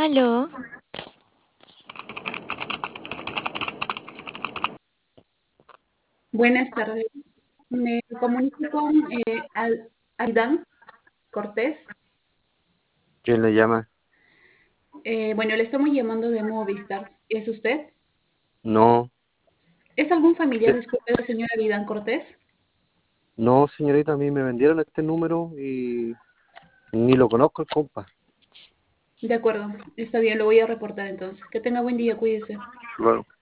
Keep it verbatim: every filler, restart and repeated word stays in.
Aló, Buenas tardes. Me comunico con eh, Al- Aidan Cortés. ¿Quién le llama? Eh, bueno, le estamos llamando de Movistar. ¿Es usted? No, ¿Es algún familiar, ¿qué? disculpe, del señor Aidan Cortés? No, señorita, a mí me vendieron este número y ni lo conozco el compa. De acuerdo, está bien, lo voy a reportar entonces. Que tenga buen día, cuídese. Claro.